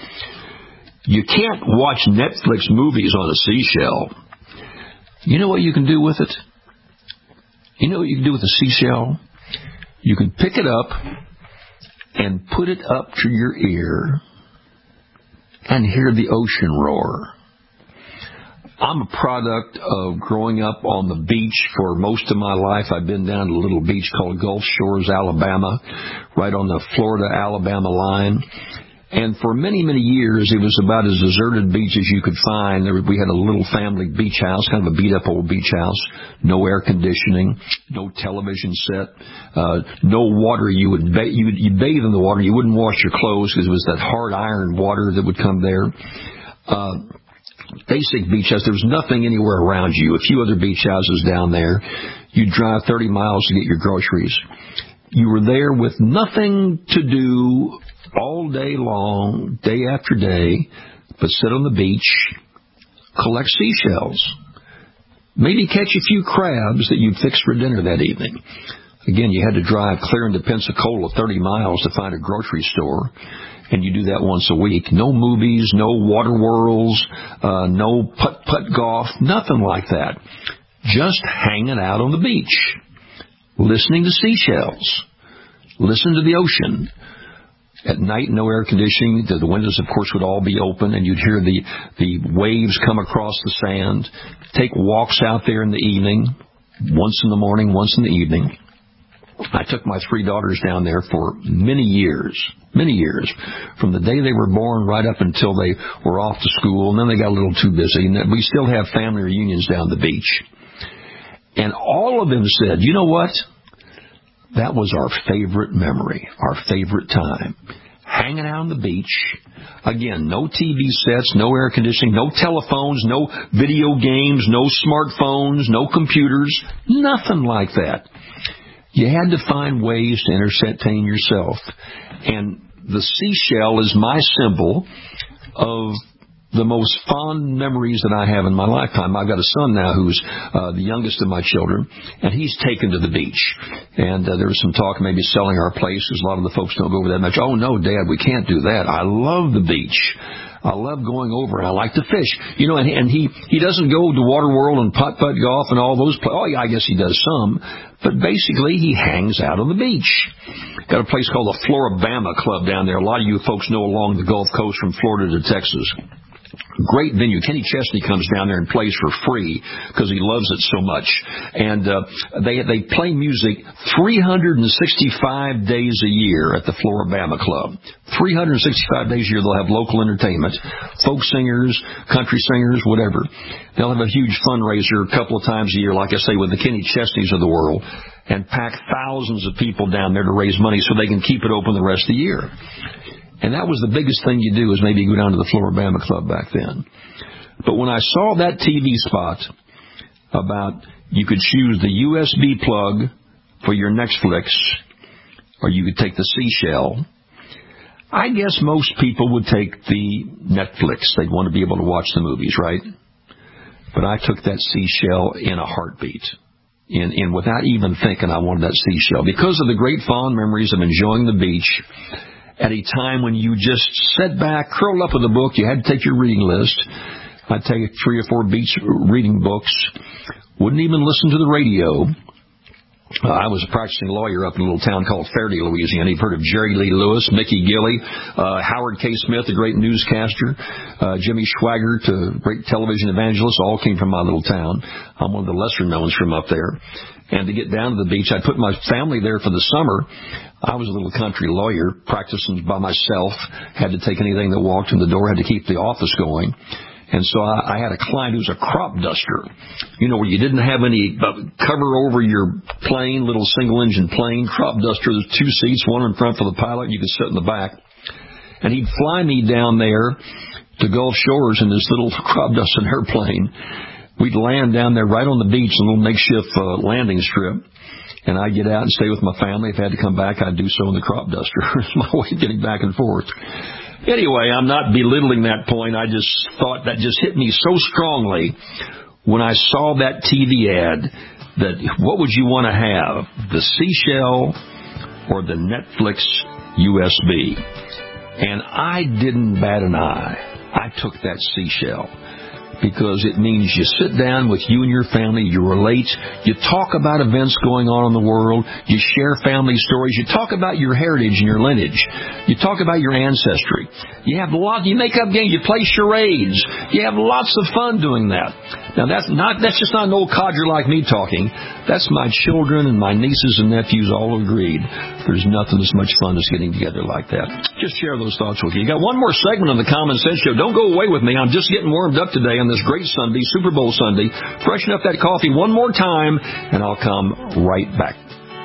Speaker 4: You can't watch Netflix movies on a seashell. You know what you can do with it? You know what you can do with a seashell? You can pick it up and put it up to your ear and hear the ocean roar. I'm a product of growing up on the beach for most of my life. I've been down to a little beach called Gulf Shores, Alabama, right on the Florida-Alabama line. And for many, many years, it was about as deserted beach as you could find. We had a little family beach house, kind of a beat-up old beach house, no air conditioning, no television set, uh, no water. You would ba- you would you bathe in the water. You wouldn't wash your clothes because it was that hard iron water that would come there. Uh, basic beach house. There was nothing anywhere around you. A few other beach houses down there. You'd drive thirty miles to get your groceries. You were there with nothing to do all day long, day after day, but sit on the beach, collect seashells, maybe catch a few crabs that you'd fix for dinner that evening. Again, you had to drive clear into Pensacola thirty miles to find a grocery store, and you do that once a week. No movies, no water worlds, uh, no putt-putt golf, nothing like that. Just hanging out on the beach, listening to seashells, listening to the ocean. At night, no air conditioning. The windows, of course, would all be open, and you'd hear the, the waves come across the sand. Take walks out there in the evening, once in the morning, once in the evening. I took my three daughters down there for many years, many years, from the day they were born right up until they were off to school, and then they got a little too busy. And we still have family reunions down the beach. And all of them said, you know what? That was our favorite memory, our favorite time. Hanging out on the beach. Again, no T V sets, no air conditioning, no telephones, no video games, no smartphones, no computers, nothing like that. You had to find ways to entertain yourself. And the seashell is my symbol of the most fond memories that I have in my lifetime. I've got a son now who's uh, the youngest of my children, and he's taken to the beach. And uh, there was some talk maybe selling our place, because a lot of the folks don't go over that much. Oh, no, Dad, we can't do that. I love the beach. I love going over, and I like to fish. You know, and, and he, he doesn't go to Water World and putt-putt golf and all those places. Oh, yeah, I guess he does some. But basically, he hangs out on the beach. Got a place called the Floribama Club down there. A lot of you folks know along the Gulf Coast from Florida to Texas. Great venue. Kenny Chesney comes down there and plays for free because he loves it so much. And uh, they they play music three hundred sixty-five days a year at the Floribama Club. three hundred sixty-five days a year they'll have local entertainment, folk singers, country singers, whatever. They'll have a huge fundraiser a couple of times a year, like I say, with the Kenny Chesneys of the world, and pack thousands of people down there to raise money so they can keep it open the rest of the year. And that was the biggest thing you do, is maybe go down to the Floribama Club back then. But when I saw that T V spot about you could choose the U S B plug for your Netflix, or you could take the Seashell, I guess most people would take the Netflix. They'd want to be able to watch the movies, right? But I took that Seashell in a heartbeat. And, and without even thinking, I wanted that Seashell. Because of the great fond memories of enjoying the beach at a time when you just sat back, curled up with a book. You had to take your reading list. I'd take three or four beach reading books. Wouldn't even listen to the radio. Uh, I was a practicing lawyer up in a little town called Faraday, Louisiana. You've heard of Jerry Lee Lewis, Mickey Gilley, uh, Howard K. Smith, the great newscaster, uh, Jimmy Swaggart, a great television evangelist, all came from my little town. I'm one of the lesser knowns from up there. And to get down to the beach, I put my family there for the summer. I was a little country lawyer, practicing by myself, had to take anything that walked in the door, had to keep the office going. And so I, I had a client who's a crop duster, you know, where you didn't have any uh, cover over your plane, little single-engine plane, crop duster. There's two seats, one in front for the pilot, and you could sit in the back. And he'd fly me down there to Gulf Shores in this little crop dusting airplane. We'd land down there right on the beach, a little makeshift uh, landing strip. And I'd get out and stay with my family. If I had to come back, I'd do so in the crop duster. It's my way of getting back and forth. Anyway, I'm not belittling that point. I just thought that just hit me so strongly when I saw that T V ad that what would you want to have, the Seashell or the Netflix U S B? And I didn't bat an eye. I took that Seashell. Because it means you sit down with you and your family, you relate, you talk about events going on in the world, you share family stories, you talk about your heritage and your lineage, you talk about your ancestry. You have a lot, you make up games, you play charades, you have lots of fun doing that. Now that's not that's just not an old codger like me talking. That's my children and my nieces and nephews all agreed. There's nothing as much fun as getting together like that. Just share those thoughts with you. You got one more segment on the Common Sense Show. Don't go away with me. I'm just getting warmed up today on this great Sunday, Super Bowl Sunday. Freshen up that coffee one more time, and I'll come right back.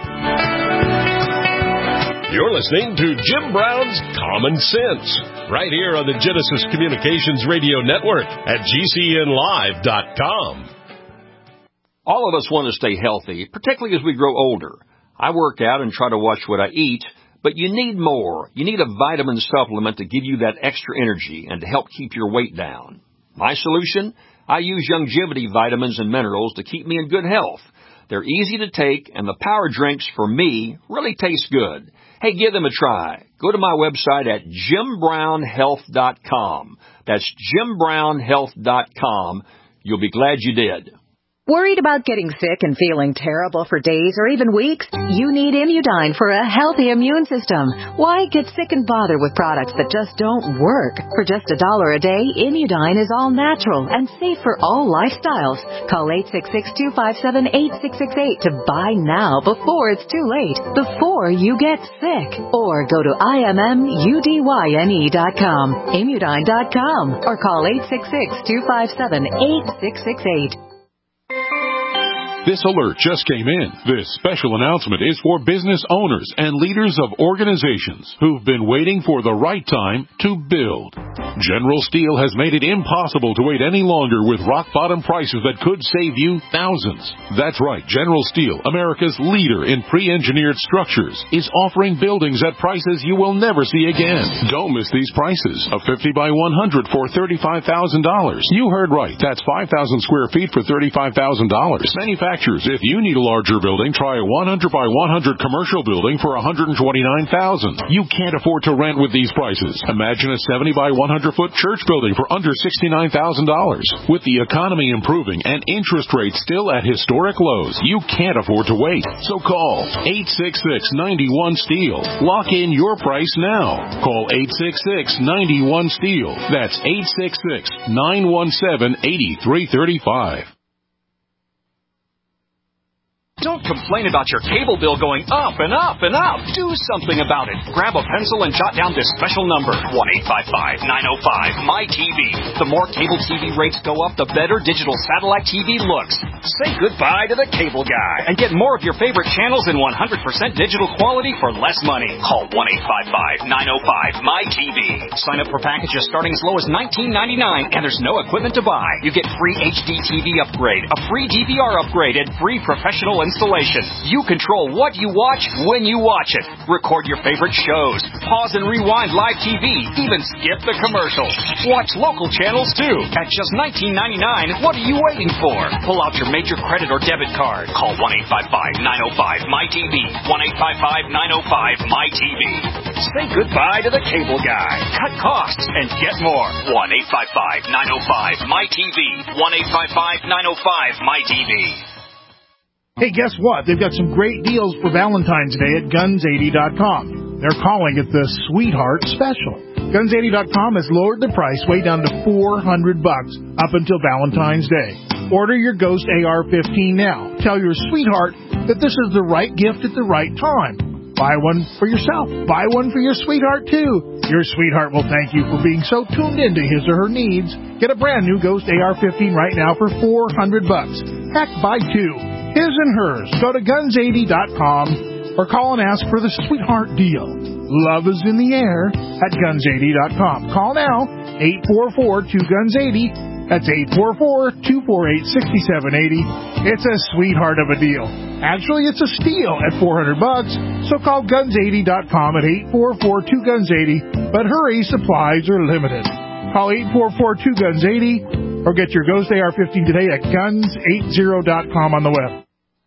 Speaker 3: You're listening to Jim Brown's Common Sense, right here on the Genesis Communications Radio Network at G C N live dot com.
Speaker 4: All of us want to stay healthy, particularly as we grow older. I work out and try to watch what I eat, but you need more. You need a vitamin supplement to give you that extra energy and to help keep your weight down. My solution? I use Youngevity vitamins and minerals to keep me in good health. They're easy to take, and the power drinks, for me, really taste good. Hey, give them a try. Go to my website at jim brown health dot com. That's jim brown health dot com. You'll be glad you did.
Speaker 17: Worried about getting sick and feeling terrible for days or even weeks? You need Immudyne for a healthy immune system. Why get sick and bother with products that just don't work? For just a dollar a day, Immudyne is all natural and safe for all lifestyles. Call eight six six, two five seven, eight six six eight to buy now before it's too late, before you get sick. Or go to I M M U D Y N E dot com, Immudyne dot com, or call eight six six, two five seven, eight six six eight.
Speaker 18: This alert just came in. This special announcement is for business owners and leaders of organizations who've been waiting for the right time to build. General Steel has made it impossible to wait any longer with rock-bottom prices that could save you thousands. That's right. General Steel, America's leader in pre-engineered structures, is offering buildings at prices you will never see again. Don't miss these prices. A fifty by one hundred for thirty-five thousand dollars. You heard right. That's five thousand square feet for thirty-five thousand dollars. Manufactured manufacturers. If you need a larger building, try a one hundred by one hundred commercial building for one hundred twenty-nine thousand dollars. You can't afford to rent with these prices. Imagine a seventy by one hundred foot church building for under sixty-nine thousand dollars. With the economy improving and interest rates still at historic lows, you can't afford to wait. So call eight six six, nine one, STEEL. Lock in your price now. Call eight six six, nine one, STEEL. That's eight six six, nine one seven, eight three three five.
Speaker 19: Don't complain about your cable bill going up and up and up. Do something about it. Grab a pencil and jot down this special number, one eight five five, nine oh five, M Y T V. The more cable T V rates go up, the better digital satellite T V looks. Say goodbye to the cable guy and get more of your favorite channels in one hundred percent digital quality for less money. Call one eight five five, nine oh five, M Y T V. Sign up for packages starting as low as nineteen ninety-nine, and there's no equipment to buy. You get free H D T V upgrade, a free D V R upgrade, and free professional installation. You control what you watch when you watch it. Record your favorite shows. Pause and rewind live T V. Even skip the commercials. Watch local channels too. At just nineteen ninety-nine, what are you waiting for? Pull out your major credit or debit card. Call one eight five five, nine oh five, M Y T V. one eight five five, nine oh five, M Y T V. Say goodbye to the cable guy. Cut costs and get more. one eight five five, nine oh five, M Y T V. one eight five five, nine oh five, M Y T V.
Speaker 20: Hey, guess what? They've got some great deals for Valentine's Day at guns eighty dot com. They're calling it the Sweetheart Special. guns eighty dot com has lowered the price way down to four hundred bucks up until Valentine's Day. Order your Ghost A R fifteen now. Tell your sweetheart that this is the right gift at the right time. Buy one for yourself. Buy one for your sweetheart, too. Your sweetheart will thank you for being so tuned into his or her needs. Get a brand new Ghost A R fifteen right now for four hundred bucks. Heck, buy two. His and hers. Go to guns eighty dot com or call and ask for the Sweetheart deal. Love is in the air at guns eighty dot com. Call now, eight four four, two guns eighty. That's eight four four, two four eight, six seven eight zero. It's a sweetheart of a deal. Actually, it's a steal at four hundred bucks. So call guns eighty dot com at eight four four, two guns eighty. But hurry, supplies are limited. Call eight four four, two guns eighty or get your Ghost A R fifteen today at guns eighty dot com on the web.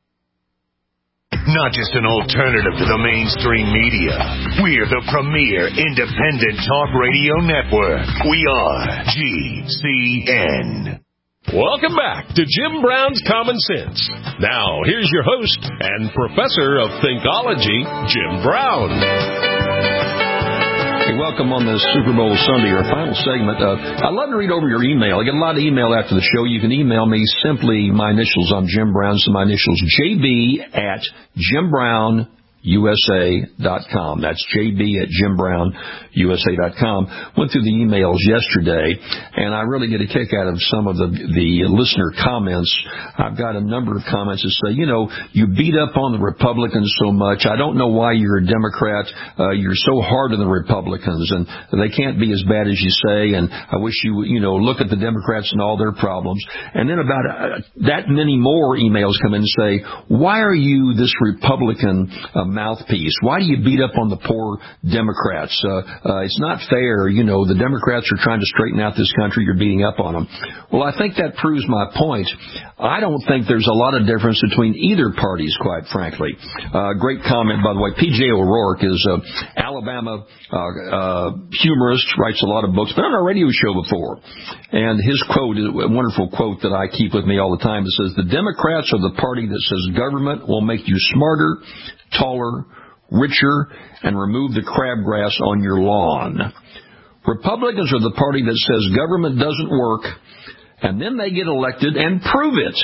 Speaker 1: Not just an alternative to the mainstream media. We're the premier independent talk radio network. We are G C N.
Speaker 3: Welcome back to Jim Brown's Common Sense. Now, here's your host and professor of Thinkology, Jim Brown.
Speaker 4: Hey, welcome on this Super Bowl Sunday, our final segment. Uh, I'd love to read over your email. I get a lot of email after the show. You can email me simply my initials. I'm Jim Brown, so my initials, J B at Jim Brown U S A dot com. That's J B at Jim Brown U S A dot com. Went through the emails yesterday, and I really get a kick out of some of the, the listener comments. I've got a number of comments that say, you know, you beat up on the Republicans so much. I don't know why you're a Democrat. Uh, you're so hard on the Republicans, and they can't be as bad as you say, and I wish you, you know, look at the Democrats and all their problems. And then about uh, that many more emails come in and say, why are you this Republican uh, mouthpiece? Why do you beat up on the poor Democrats? Uh, uh, it's not fair. You know, the Democrats are trying to straighten out this country. You're beating up on them. Well, I think that proves my point. I don't think there's a lot of difference between either parties, quite frankly. Uh, great comment, by the way. P J O'Rourke is an Alabama uh, uh, humorist, writes a lot of books, been on our radio show before. And his quote is a wonderful quote that I keep with me all the time. It says, the Democrats are the party that says government will make you smarter, taller, richer, and remove the crabgrass on your lawn. Republicans are the party that says government doesn't work, and then they get elected and prove it.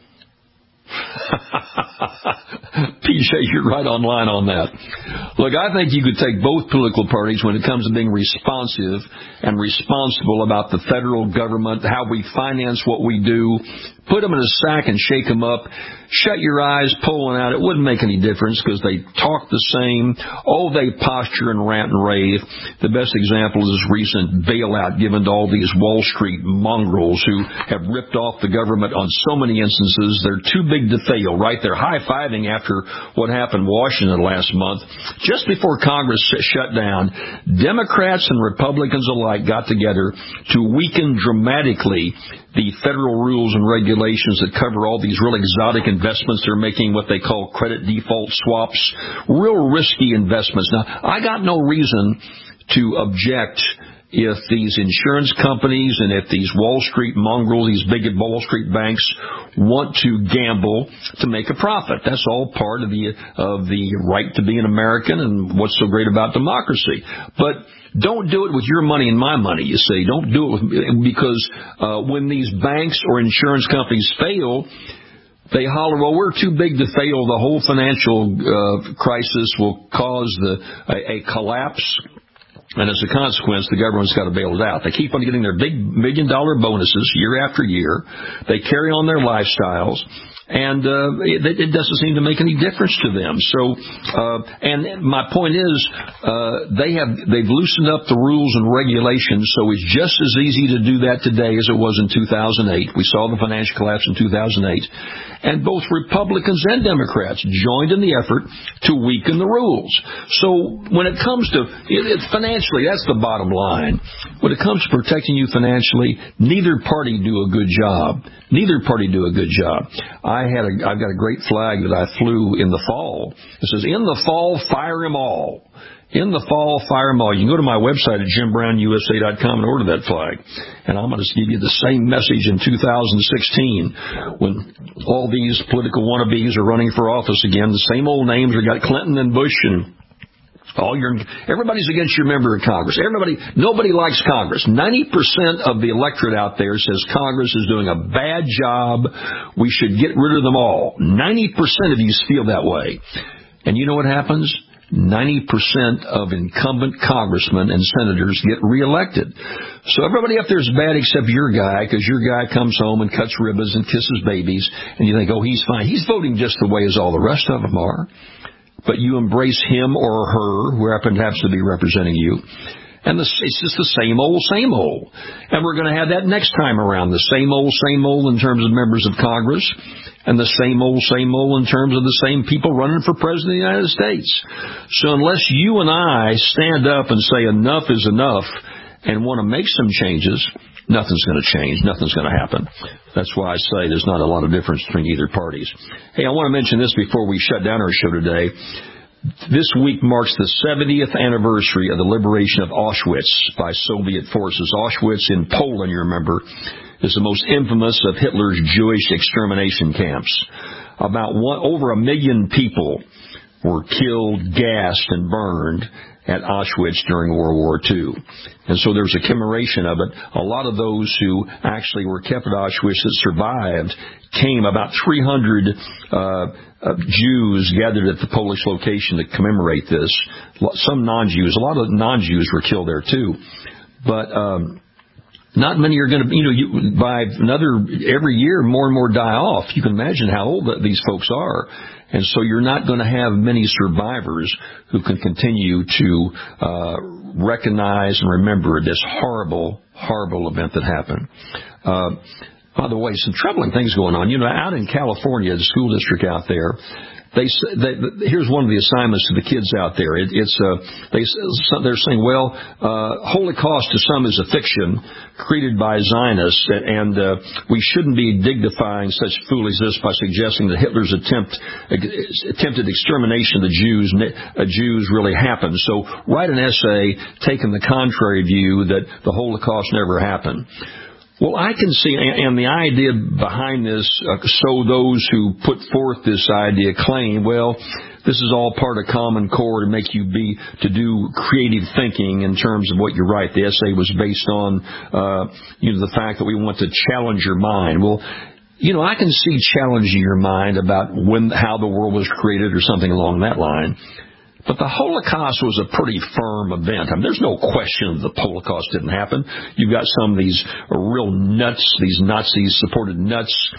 Speaker 4: P J, you're right on line on that. Look, I think you could take both political parties when it comes to being responsive and responsible about the federal government, how we finance what we do, put them in a sack and shake them up. Shut your eyes, pull one out. It wouldn't make any difference because they talk the same. Oh, they posture and rant and rave. The best example is this recent bailout given to all these Wall Street mongrels who have ripped off the government on so many instances. They're too big to fail, right? They're high-fiving after what happened in Washington last month. Just before Congress shut down, Democrats and Republicans alike got together to weaken dramatically the federal rules and regulations that cover all these real exotic investments. They're making what they call credit default swaps, real risky investments. Now, I got no reason to object if these insurance companies and if these Wall Street mongrels, these big Wall Street banks want to gamble to make a profit. That's all part of the of the right to be an American and what's so great about democracy. But don't do it with your money and my money, you see. Don't do it with, because uh, when these banks or insurance companies fail, they holler, well, we're too big to fail. The whole financial uh, crisis will cause the a, a collapse. And as a consequence, the government's got to bail it out. They keep on getting their big million-dollar bonuses year after year. They carry on their lifestyles. And uh, it, it doesn't seem to make any difference to them. So, uh, and my point is, uh, they have they've loosened up the rules and regulations, so it's just as easy to do that today as it was in two thousand eight. We saw the financial collapse in two thousand eight, and both Republicans and Democrats joined in the effort to weaken the rules. So, when it comes to it, it, financially, that's the bottom line. When it comes to protecting you financially, neither party do a good job. Neither party do a good job. I had a, I've got a great flag that I flew in the fall. It says, "In the fall, fire them all." In the fall, fire them all. You can go to my website at jim brown u s a dot com and order that flag. And I'm going to give you the same message in two thousand sixteen when all these political wannabes are running for office again. The same old names. We got Clinton and Bush and all your, everybody's against your member of Congress. Everybody, nobody likes Congress. ninety percent of the electorate out there says Congress is doing a bad job. We should get rid of them all. ninety percent of you feel that way. And you know what happens? ninety percent of incumbent congressmen and senators get reelected. So everybody up there is bad except your guy, because your guy comes home and cuts ribbons and kisses babies, and you think, oh, he's fine. He's voting just the way as all the rest of them are. But you embrace him or her, who happens to be representing you. And the, it's just the same old, same old. And we're going to have that next time around. The same old, same old in terms of members of Congress. And the same old, same old in terms of the same people running for president of the United States. So unless you and I stand up and say enough is enough and want to make some changes, nothing's going to change. Nothing's going to happen. That's why I say there's not a lot of difference between either parties. Hey, I want to mention this before we shut down our show today. This week marks the seventieth anniversary of the liberation of Auschwitz by Soviet forces. Auschwitz in Poland, you remember, is the most infamous of Hitler's Jewish extermination camps. About one, over a million people were killed, gassed, and burned at Auschwitz during World War Two. And so there's a commemoration of it. A lot of those who actually were kept at Auschwitz that survived came, about three hundred uh, uh, Jews gathered at the Polish location to commemorate this. Some non-Jews, a lot of non-Jews were killed there too. But um, not many are going to, you know, you, by another, every year more and more die off. You can imagine how old these folks are. And so you're not going to have many survivors who can continue to uh, recognize and remember this horrible, horrible event that happened. Uh, by the way, some troubling things going on. You know, out in California, the school district out there, They, they, here's one of the assignments to the kids out there. It, it's uh, they, they're saying, well, uh, Holocaust to some is a fiction created by Zionists, and uh, we shouldn't be dignifying such foolishness by suggesting that Hitler's attempt attempted extermination of the Jews uh, Jews really happened. So write an essay taking the contrary view that the Holocaust never happened. Well, I can see, and the idea behind this, uh, so those who put forth this idea claim, well, this is all part of Common Core to make you be, to do creative thinking in terms of what you write. The essay was based on, uh, you know, the fact that we want to challenge your mind. Well, you know, I can see challenging your mind about when, how the world was created or something along that line. But the Holocaust was a pretty firm event. I mean, there's no question the Holocaust didn't happen. You've got some of these real nuts, these Nazis-supported nuts,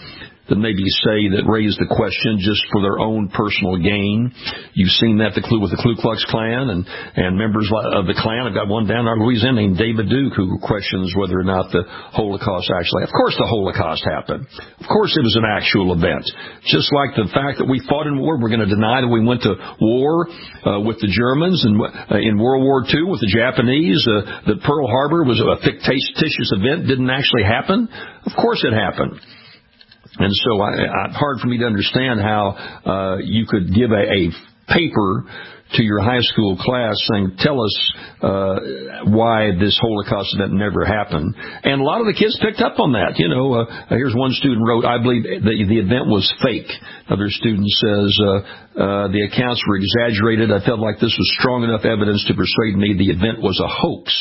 Speaker 4: that maybe say that raise the question just for their own personal gain. You've seen that the Ku with the Ku Klux Klan and, and members of the Klan. I've got one down in Louisiana named David Duke who questions whether or not the Holocaust actually. Of course the Holocaust happened. Of course it was an actual event. Just like the fact that we fought in war, we're going to deny that we went to war uh, with the Germans and uh, in World War Two with the Japanese, uh, that Pearl Harbor was a fictitious event, didn't actually happen. Of course it happened. And so I, I, hard for me to understand how uh, you could give a, a paper to your high school class saying, tell us uh, why this Holocaust event never happened. And a lot of the kids picked up on that. You know, uh, here's one student wrote, I believe the, the event was fake. Another student says, uh, uh, the accounts were exaggerated. I felt like this was strong enough evidence to persuade me the event was a hoax.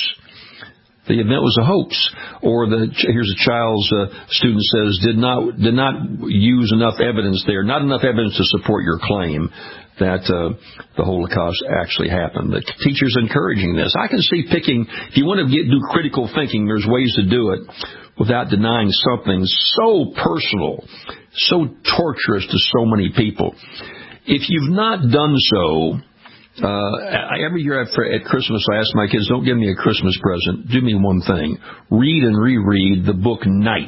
Speaker 4: The event was a hoax. Or the here's a child's uh, student says, did not did not use enough evidence there, not enough evidence to support your claim that uh, the Holocaust actually happened. The teacher's encouraging this. I can see picking, if you want to get, do critical thinking, there's ways to do it without denying something so personal, so torturous to so many people. If you've not done so, Uh, every year after, at Christmas, I ask my kids, don't give me a Christmas present. Do me one thing. Read and reread the book Night.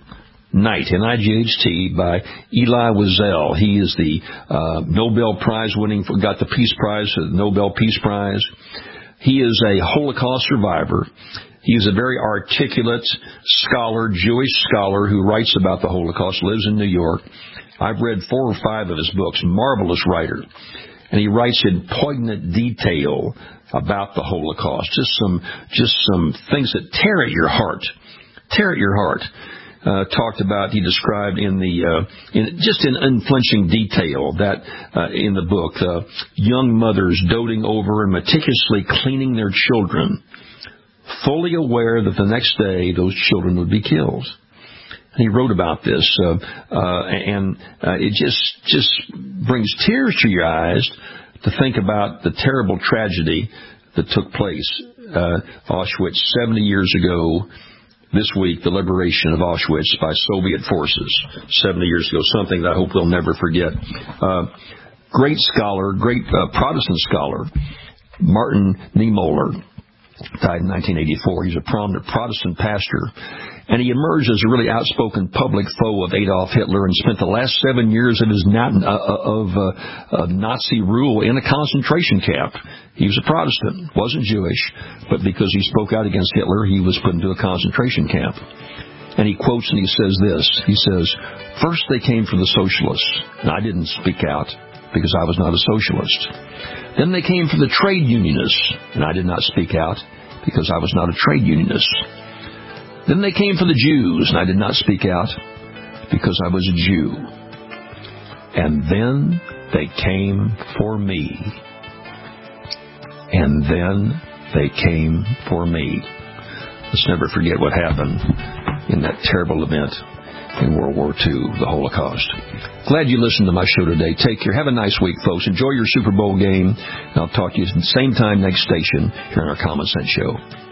Speaker 4: Night, N I G H T, by Elie Wiesel. He is the uh, Nobel Prize winning, got the Peace Prize, the Nobel Peace Prize. He is a Holocaust survivor. He is a very articulate scholar, Jewish scholar, who writes about the Holocaust, lives in New York. I've read four or five of his books, marvelous writer. And he writes in poignant detail about the Holocaust. Just some, just some things that tear at your heart, tear at your heart. Uh, talked about, he described in the, uh, in, just in unflinching detail that, uh, in the book, uh, young mothers doting over and meticulously cleaning their children, fully aware that the next day those children would be killed. He wrote about this, uh, uh, and uh, it just just brings tears to your eyes to think about the terrible tragedy that took place. Uh, Auschwitz, seventy years ago, this week, the liberation of Auschwitz by Soviet forces, seventy years ago, something that I hope we'll never forget. Uh, great scholar, great uh, Protestant scholar, Martin Niemöller, died in nineteen eighty-four. He's a prominent Protestant pastor. And he emerged as a really outspoken public foe of Adolf Hitler and spent the last seven years of his not, uh, of uh, uh, Nazi rule in a concentration camp. He was a Protestant, wasn't Jewish, but because he spoke out against Hitler, he was put into a concentration camp. And he quotes and he says this. He says, first they came for the socialists, and I didn't speak out because I was not a socialist. Then they came for the trade unionists, and I did not speak out because I was not a trade unionist. Then they came for the Jews, and I did not speak out because I was a Jew. And then they came for me. And then they came for me. Let's never forget what happened in that terrible event in World War Two, the Holocaust. Glad you listened to my show today. Take care. Have a nice week, folks. Enjoy your Super Bowl game. And I'll talk to you at the same time next station here on our Common Sense Show.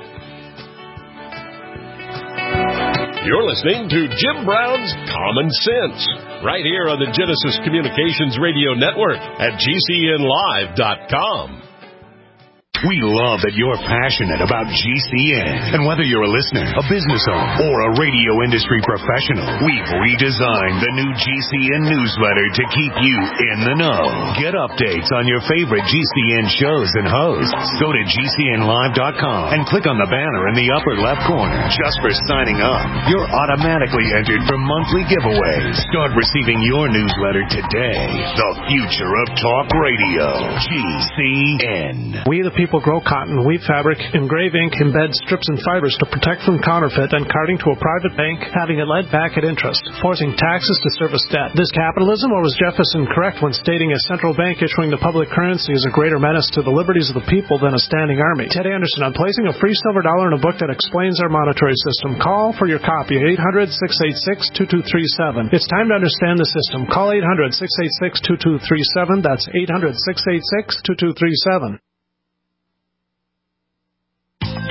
Speaker 3: You're listening to Jim Brown's Common Sense, right here on the Genesis Communications Radio Network at G C N live dot com.
Speaker 1: We love that you're passionate about G C N. And whether you're a listener, a business owner, or a radio industry professional, we've redesigned the new G C N newsletter to keep you in the know. Get updates on your favorite G C N shows and hosts. Go to G C N live dot com and click on the banner in the upper left corner. Just for signing up, you're automatically entered for monthly giveaways. Start receiving your newsletter today. The future of talk radio. G C N.
Speaker 7: We the people grow cotton, weave fabric, engrave ink, embed strips and fibers to protect from counterfeit and carting to a private bank, having it led back at interest, forcing taxes to service debt. This capitalism, or was Jefferson correct when stating a central bank issuing the public currency is a greater menace to the liberties of the people than a standing army? Ted Anderson, I'm placing a free silver dollar in a book that explains our monetary system. Call for your copy at eight hundred, six eight six, two two three seven. It's time to understand the system. Call eight hundred, six eight six, two two three seven. That's eight hundred, six eight six, two two three seven.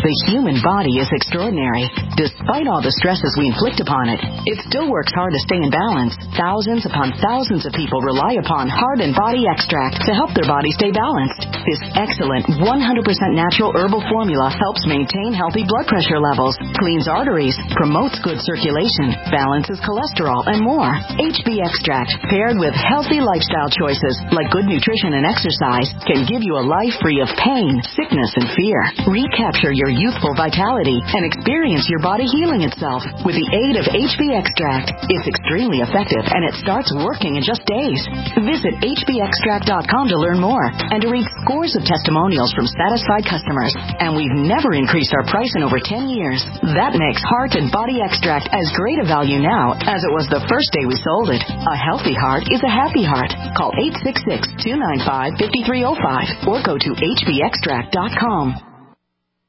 Speaker 17: The human body is extraordinary. Despite all the stresses we inflict upon it, it still works hard to stay in balance. Thousands upon thousands of people rely upon Heart and Body Extract to help their body stay balanced. This excellent one hundred percent natural herbal formula helps maintain healthy blood pressure levels, cleans arteries, promotes good circulation, balances cholesterol, and more. H B Extract, paired with healthy lifestyle choices like good nutrition and exercise, can give you a life free of pain, sickness, and fear. Recapture your youthful vitality and experience your body healing itself with the aid of H B Extract. It's extremely effective and it starts working in just days. Visit H B extract dot com to learn more and to read scores of testimonials from satisfied customers. And we've never increased our price in over ten years. That makes Heart and Body Extract as great a value now as it was the first day we sold it. A healthy heart is a happy heart. Call eight six six, two nine five, five three zero five or go to H B extract dot com.